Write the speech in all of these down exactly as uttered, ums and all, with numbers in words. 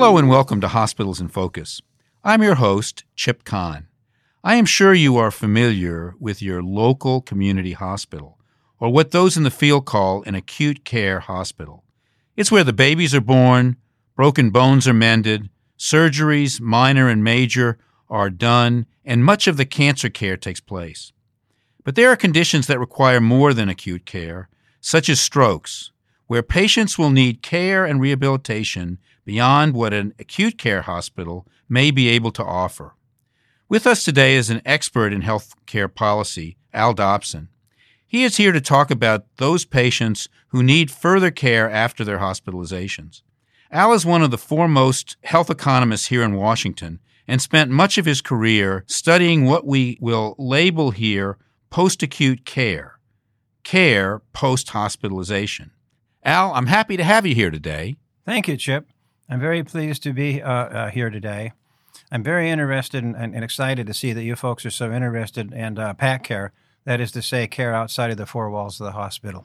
Hello and welcome to Hospitals in Focus. I'm your host, Chip Kahn. I am sure you are familiar with your local community hospital, or what those in the field call an acute care hospital. It's where the babies are born, broken bones are mended, surgeries, minor and major, are done, and much of the cancer care takes place. But there are conditions that require more than acute care, such as strokes, where patients will need care and rehabilitation beyond what an acute care hospital may be able to offer. With us today is an expert in health care policy, Al Dobson. He is here to talk about those patients who need further care after their hospitalizations. Al is one of the foremost health economists here in Washington and spent much of his career studying what we will label here post-acute care, care post-hospitalization. Al, I'm happy to have you here today. Thank you, Chip. I'm very pleased to be uh, uh, here today. I'm very interested and, and excited to see that you folks are so interested in uh, P A C care, that is to say, care outside of the four walls of the hospital.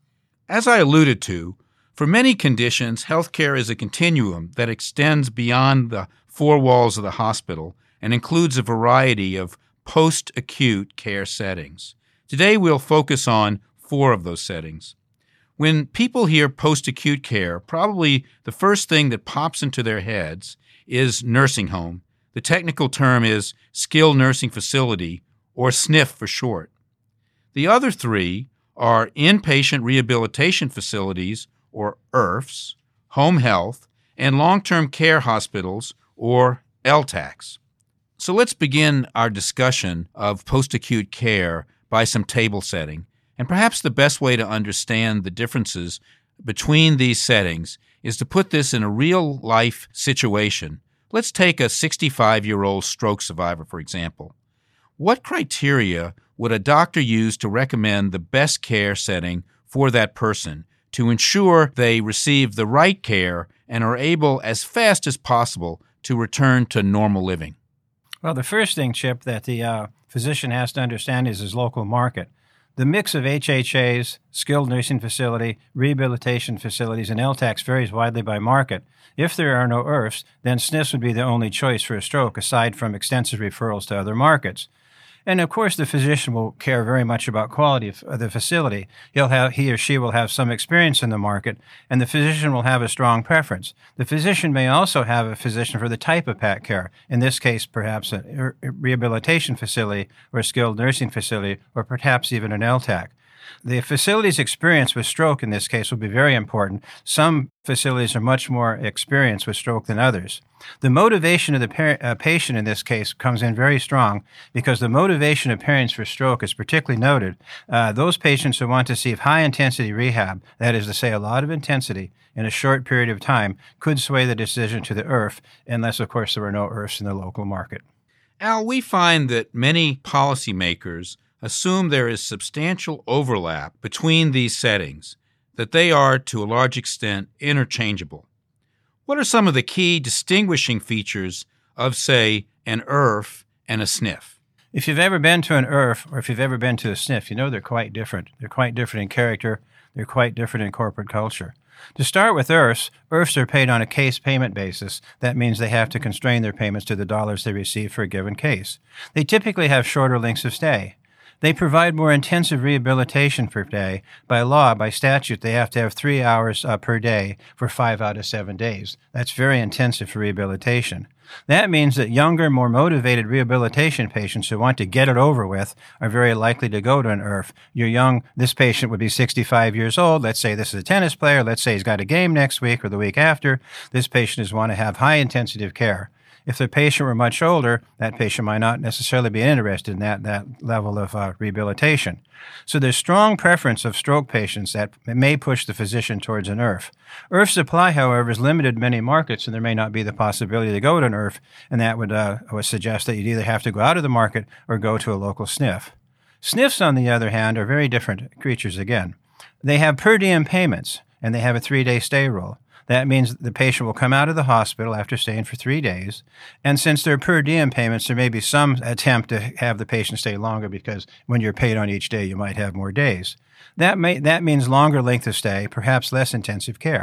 As I alluded to, for many conditions, healthcare is a continuum that extends beyond the four walls of the hospital and includes a variety of post-acute care settings. Today, we'll focus on four of those settings. When people hear post-acute care, probably the first thing that pops into their heads is nursing home. The technical term is skilled nursing facility, or S N F for short. The other three are inpatient rehabilitation facilities, or I R Fs, home health, and long-term care hospitals, or L T A Cs. So let's begin our discussion of post-acute care by some table setting. And perhaps the best way to understand the differences between these settings is to put this in a real-life situation. Let's take a sixty-five-year-old stroke survivor, for example. What criteria would a doctor use to recommend the best care setting for that person to ensure they receive the right care and are able, as fast as possible, to return to normal living? Well, the first thing, Chip, that the uh, physician has to understand is his local market. The mix of H H As, skilled nursing facility, rehabilitation facilities, and L T A Cs varies widely by market. If there are no I R Fs, then S N Fs would be the only choice for a stroke, aside from extensive referrals to other markets. And of course, the physician will care very much about quality of the facility. He'll have, he or she will have some experience in the market, and the physician will have a strong preference. The physician may also have a physician for the type of P A C care, in this case, perhaps a rehabilitation facility or a skilled nursing facility, or perhaps even an L T A C. The facility's experience with stroke in this case will be very important. Some facilities are much more experienced with stroke than others. The motivation of the par- uh, patient in this case comes in very strong because the motivation of parents for stroke is particularly noted. Uh, those patients who want to see high-intensity rehab, that is to say a lot of intensity in a short period of time, could sway the decision to the I R F, unless, of course, there are no I R Fs in the local market. Al, we find that many policymakers assume there is substantial overlap between these settings, that they are, to a large extent, interchangeable. What are some of the key distinguishing features of, say, an I R F and a S N F? If you've ever been to an I R F or if you've ever been to a S N F, you know they're quite different. They're quite different in character. They're quite different in corporate culture. To start with I R Fs, I R Fs are paid on a case payment basis. That means they have to constrain their payments to the dollars they receive for a given case. They typically have shorter lengths of stay. They provide more intensive rehabilitation per day. By law, by statute, they have to have three hours uh, per day for five out of seven days. That's very intensive for rehabilitation. That means that younger, more motivated rehabilitation patients who want to get it over with are very likely to go to an I R F. You're young, this patient would be sixty-five years old. Let's say this is a tennis player. Let's say he's got a game next week or the week after. This patient is want to have high intensity of care. If the patient were much older, that patient might not necessarily be interested in that, that level of uh, rehabilitation. So there's strong preference of stroke patients that may push the physician towards an I R F. I R F supply, however, is limited in many markets, and there may not be the possibility to go to an I R F, and that would, uh, would suggest that you'd either have to go out of the market or go to a local S N F. S N Fs, on the other hand, are very different creatures again. They have per diem payments, and they have a three-day stay rule. That means the patient will come out of the hospital after staying for three days. And since they're per diem payments, there may be some attempt to have the patient stay longer because when you're paid on each day, you might have more days. That may, that means longer length of stay, perhaps less intensive care.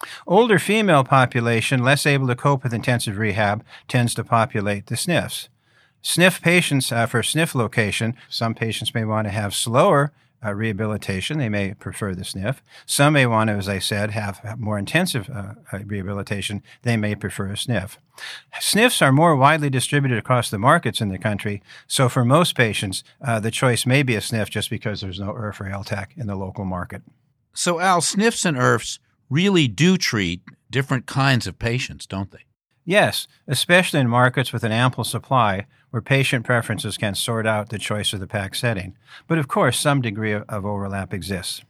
Older female population, less able to cope with intensive rehab, tends to populate the S N Fs. S N F patients, uh, for S N F location, some patients may want to have slower uh, rehabilitation. They may prefer the S N F. Some may want to, as I said, have, have more intensive uh, rehabilitation. They may prefer a S N F. S N Fs are more widely distributed across the markets in the country, so for most patients, uh, the choice may be a S N F just because there's no I R F or L T A C in the local market. So, Al, S N Fs and I R Fs really do treat different kinds of patients, don't they? Yes, especially in markets with an ample supply where patient preferences can sort out the choice of the P A C setting. But of course, some degree of, of overlap exists.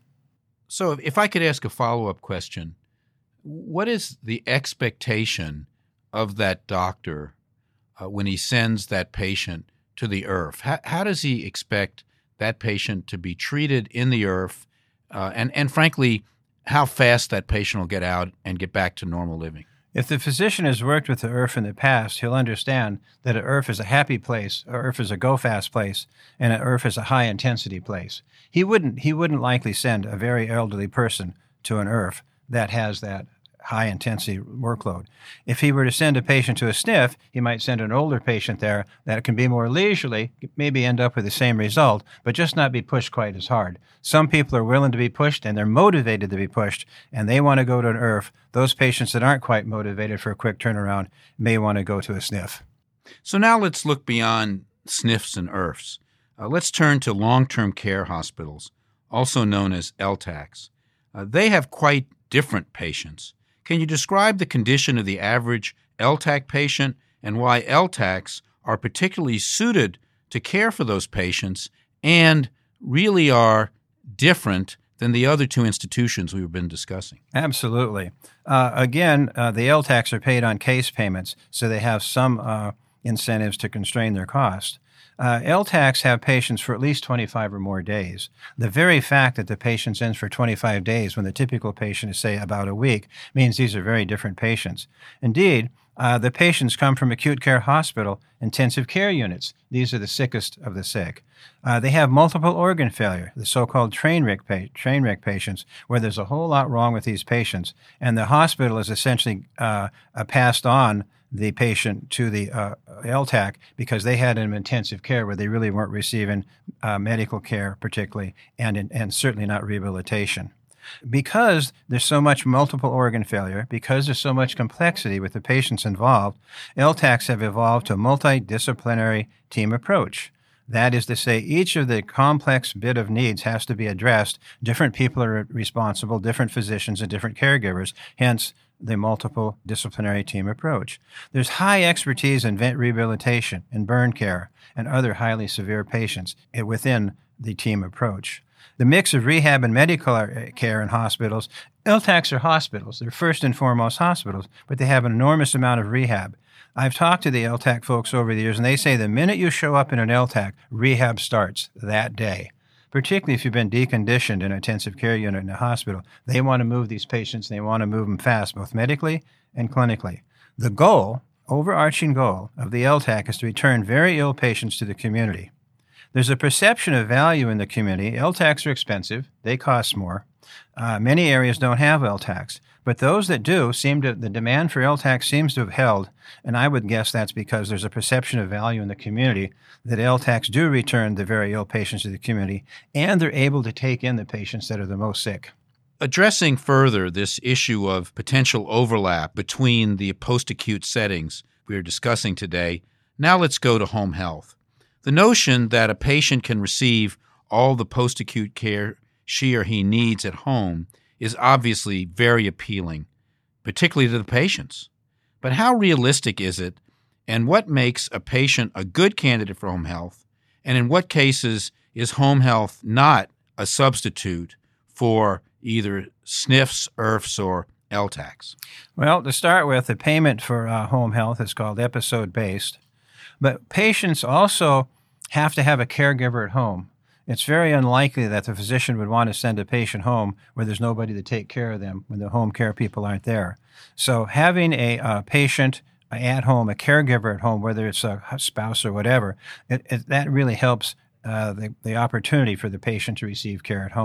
So if I could ask a follow-up question, what is the expectation of that doctor uh, when he sends that patient to the I R F? How, how does he expect that patient to be treated in the I R F? Uh, and, and frankly, how fast that patient will get out and get back to normal living? If the physician has worked with the I R F in the past, he'll understand that an I R F is a happy place, an I R F is a go-fast place, and an I R F is a high-intensity place. He wouldn't, he wouldn't likely send a very elderly person to an I R F that has that high-intensity workload. If he were to send a patient to a S N F, he might send an older patient there that can be more leisurely, maybe end up with the same result, but just not be pushed quite as hard. Some people are willing to be pushed, and they're motivated to be pushed, and they want to go to an I R F. Those patients that aren't quite motivated for a quick turnaround may want to go to a S N F. So now let's look beyond S N Fs and I R Fs. Uh, let's turn to long-term care hospitals, also known as L T A Cs. Uh, they have quite different patients. Can you describe the condition of the average L T A C patient and why L T A Cs are particularly suited to care for those patients and really are different than the other two institutions we've been discussing? Absolutely. Uh, again, uh, the L T A Cs are paid on case payments, so they have some uh, incentives to constrain their cost. Uh, L T A Cs have patients for at least twenty-five or more days. The very fact that the patient's in for twenty-five days when the typical patient is, say, about a week means these are very different patients. Indeed, uh, the patients come from acute care hospital intensive care units. These are the sickest of the sick. Uh, they have multiple organ failure, the so-called train wreck, pa- train wreck patients, where there's a whole lot wrong with these patients, and the hospital is essentially uh, uh, passed on the patient to the uh, L T A C because they had an intensive care where they really weren't receiving uh, medical care particularly, and, and certainly not rehabilitation. Because there's so much multiple organ failure, because there's so much complexity with the patients involved, L T A Cs have evolved to a multidisciplinary team approach. That is to say, each of the complex bit of needs has to be addressed. Different people are responsible, different physicians and different caregivers, hence the multiple disciplinary team approach. There's high expertise in vent rehabilitation, in burn care, and other highly severe patients within the team approach. The mix of rehab and medical care in hospitals, L T A Cs are hospitals. They're first and foremost hospitals, but they have an enormous amount of rehab. I've talked to the L T A C folks over the years, and they say the minute you show up in an L T A C, rehab starts that day. Particularly if you've been deconditioned in an intensive care unit in a hospital. They want to move these patients, and they want to move them fast, both medically and clinically. The goal, overarching goal, of the L T A C is to return very ill patients to the community. There's a perception of value in the community. L T A Cs are expensive. They cost more. Uh, many areas don't have L T A Cs, but those that do seem to, the demand for L T A Cs seems to have held, and I would guess that's because there's a perception of value in the community that L T A Cs do return the very ill patients to the community, and they're able to take in the patients that are the most sick. Addressing further this issue of potential overlap between the post-acute settings we are discussing today, now let's go to home health. The notion that a patient can receive all the post-acute care she or he needs at home is obviously very appealing, particularly to the patients. But how realistic is it, and what makes a patient a good candidate for home health, and in what cases is home health not a substitute for either S N Fs, I R Fs, or L T A Cs? Well, to start with, the payment for uh, home health is called episode-based. But patients also have to have a caregiver at home. It's very unlikely that the physician would want to send a patient home where there's nobody to take care of them when the home care people aren't there. So having a uh, patient at home, a caregiver at home, whether it's a spouse or whatever, it, it, that really helps uh, the, the opportunity for the patient to receive care at home.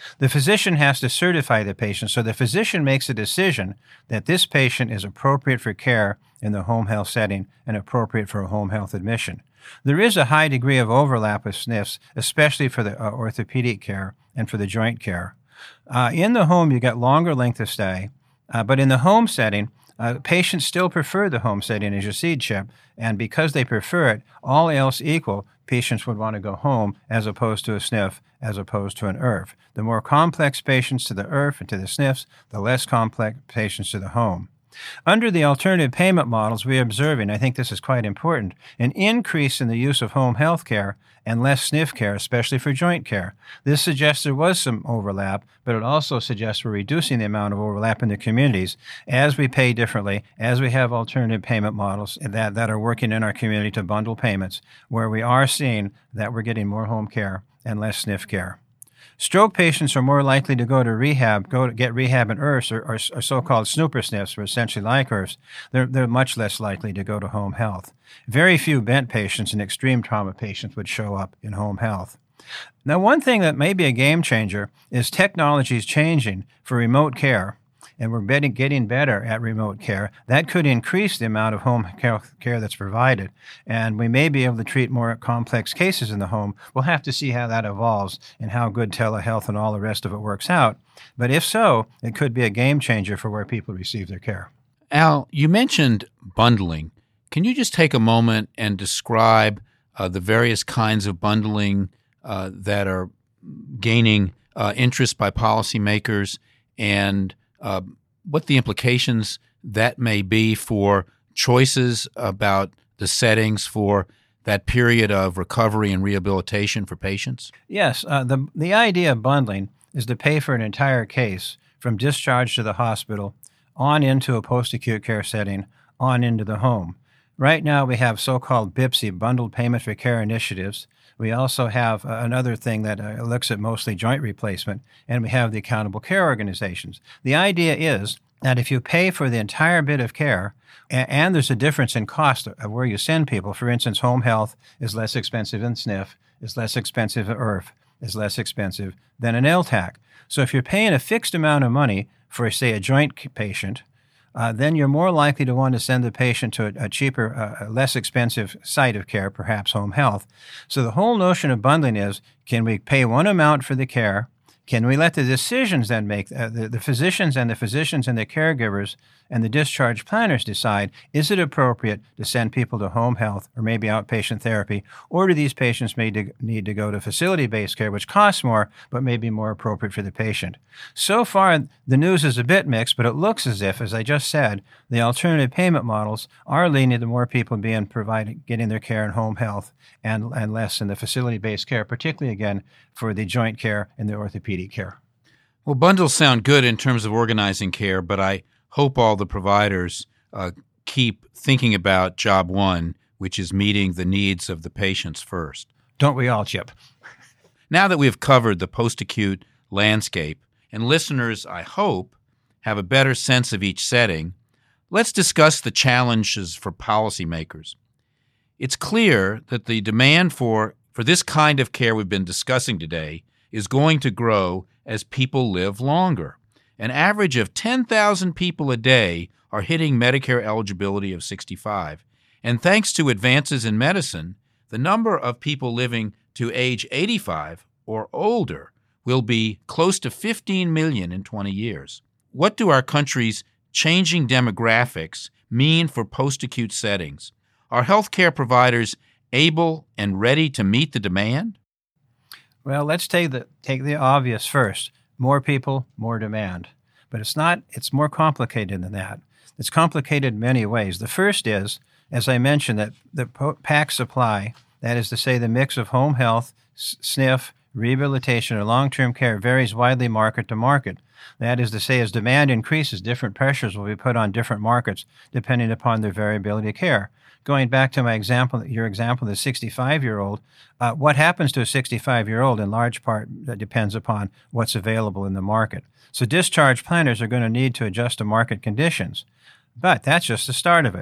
The physician has to certify the patient, so the physician makes a decision that this patient is appropriate for care in the home health setting and appropriate for a home health admission. There is a high degree of overlap with S N Fs, especially for the uh, orthopedic care and for the joint care. Uh, in the home, you get longer length of stay, uh, but in the home setting, uh, patients still prefer the home setting, as you see, Chip, and because they prefer it, all else equal, patients would want to go home as opposed to a S N F, as opposed to an I R F. The more complex patients to the I R F and to the S N Fs, the less complex patients to the home. Under the alternative payment models, we are observing, I think this is quite important, an increase in the use of home health care and less S N F care, especially for joint care. This suggests there was some overlap, but it also suggests we're reducing the amount of overlap in the communities as we pay differently, as we have alternative payment models that, that are working in our community to bundle payments, where we are seeing that we're getting more home care and less S N F care. Stroke patients are more likely to go to rehab, go to get rehab in I R Fs, or, or, or so-called snooper S N Fs, or essentially like I R Fs. They're, they're much less likely to go to home health. Very few bent patients and extreme trauma patients would show up in home health. Now, one thing that may be a game changer is technology is changing for remote care, and we're getting, getting better at remote care. That could increase the amount of home care that's provided, and we may be able to treat more complex cases in the home. We'll have to see how that evolves and how good telehealth and all the rest of it works out. But if so, it could be a game changer for where people receive their care. Al, you mentioned bundling. Can you just take a moment and describe uh, the various kinds of bundling uh, that are gaining uh, interest by policymakers, and Uh, what the implications that may be for choices about the settings for that period of recovery and rehabilitation for patients? Yes. Uh, the, the idea of bundling is to pay for an entire case from discharge to the hospital on into a post-acute care setting, on into the home. Right now we have so-called B I P C, Bundled Payment for Care Initiatives. We also have uh, another thing that uh, looks at mostly joint replacement, and we have the accountable care organizations. The idea is that if you pay for the entire bit of care, and, and there's a difference in cost of where you send people. For instance, home health is less expensive than S N F, is less expensive than I R F, is less expensive than an L T A C. So if you're paying a fixed amount of money for, say, a joint patient, Uh, then you're more likely to want to send the patient to a, a cheaper, uh, less expensive site of care, perhaps home health. So the whole notion of bundling is, can we pay one amount for the care? Can we let the decisions then make, uh, the, the physicians and the physicians and the caregivers and the discharge planners decide, is it appropriate to send people to home health or maybe outpatient therapy, or do these patients may de- need to go to facility-based care, which costs more but may be more appropriate for the patient? So far, the news is a bit mixed, but it looks as if, as I just said, the alternative payment models are leading to more people being provided, getting their care in home health and, and less in the facility-based care, particularly, again, for the joint care and the orthopedic care. Well, bundles sound good in terms of organizing care, but I hope all the providers uh, keep thinking about job one, which is meeting the needs of the patients first. Don't we all, Chip? Now that we have covered the post-acute landscape, and listeners, I hope, have a better sense of each setting, let's discuss the challenges for policymakers. It's clear that the demand for, for this kind of care we've been discussing today is going to grow as people live longer. An average of ten thousand people a day are hitting Medicare eligibility of sixty-five. And thanks to advances in medicine, the number of people living to age eighty-five or older will be close to fifteen million in twenty years. What do our country's changing demographics mean for post-acute settings? Are healthcare providers able and ready to meet the demand? Well, let's take the take the obvious first. More people, more demand. But it's not, it's more complicated than that. It's complicated in many ways. The first is, as I mentioned, that the PAC supply, that is to say the mix of home health, S N F, rehabilitation, or long-term care varies widely market to market. That is to say, as demand increases, different pressures will be put on different markets depending upon their variability of care. Going back to my example, your example, the sixty-five-year-old, uh, what happens to a sixty-five-year-old in large part that depends upon what's available in the market. So discharge planners are going to need to adjust to market conditions. But that's just the start of it.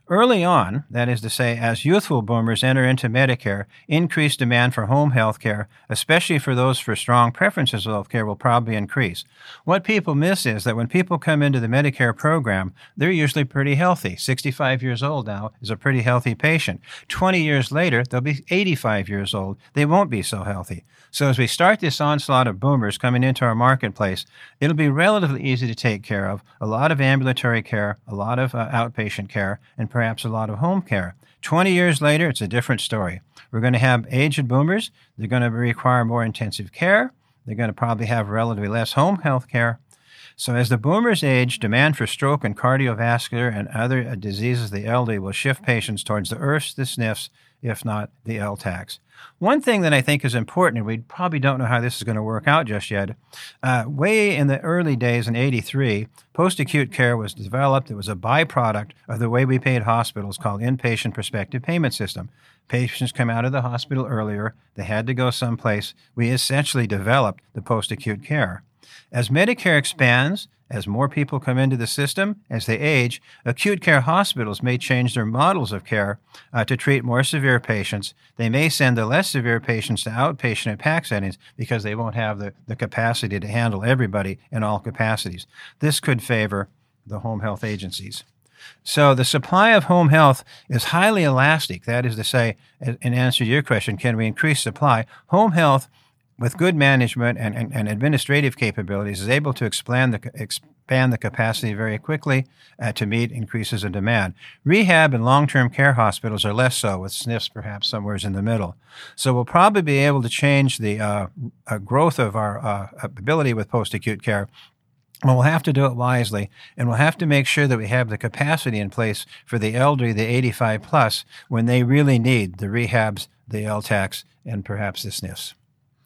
Early on, that is to say, as youthful boomers enter into Medicare, increased demand for home health care, especially for those for strong preferences of health care, will probably increase. What people miss is that when people come into the Medicare program, they're usually pretty healthy. sixty-five years old now is a pretty healthy patient. twenty years later, they'll be eighty-five years old. They won't be so healthy. So as we start this onslaught of boomers coming into our marketplace, it'll be relatively easy to take care of. A lot of ambulatory care, a lot of uh, outpatient care, and perhaps a lot of home care. twenty years later, it's a different story. We're going to have aged boomers. They're going to require more intensive care. They're going to probably have relatively less home health care. So as the boomers age, demand for stroke and cardiovascular and other uh, diseases of the elderly will shift patients towards the I R Fs, the S N Fs, if not the L TACs. One thing that I think is important, and we probably don't know how this is going to work out just yet, uh, way in the early days in eighty-three, post-acute care was developed. It was a byproduct of the way we paid hospitals called inpatient prospective payment system. Patients come out of the hospital earlier. They had to go someplace. We essentially developed the post-acute care. As Medicare expands, as more people come into the system, as they age, acute care hospitals may change their models of care uh, to treat more severe patients. They may send the less severe patients to outpatient and PAC settings because they won't have the, the capacity to handle everybody in all capacities. This could favor the home health agencies. So the supply of home health is highly elastic. That is to say, in answer to your question, can we increase supply? Home health, with good management and, and, and administrative capabilities, is able to expand the, expand the capacity very quickly uh, to meet increases in demand. Rehab and long-term care hospitals are less so, with S N Fs perhaps somewhere in the middle. So we'll probably be able to change the uh, uh, growth of our uh, ability with post-acute care. Well, we'll have to do it wisely, and we'll have to make sure that we have the capacity in place for the elderly, the eighty-five plus, when they really need the rehabs, the L TACs, and perhaps the S N Fs.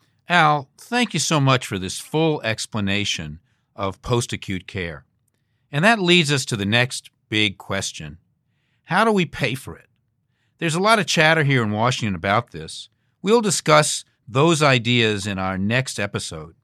Al, thank you so much for this full explanation of post-acute care. And that leads us to the next big question. How do we pay for it? There's a lot of chatter here in Washington about this. We'll discuss those ideas in our next episode.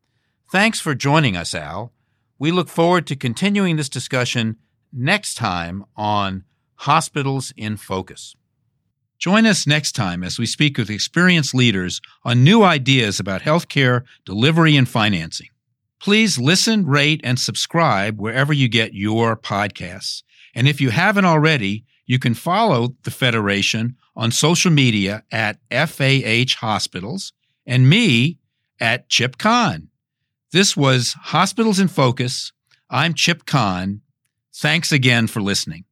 Thanks for joining us, Al. We look forward to continuing this discussion next time on Hospitals in Focus. Join us next time as we speak with experienced leaders on new ideas about healthcare delivery and financing. Please listen, rate, and subscribe wherever you get your podcasts. And if you haven't already, you can follow the Federation on social media at F A H Hospitals and me at Chip Kahn. This was Hospitals in Focus. I'm Chip Kahn. Thanks again for listening.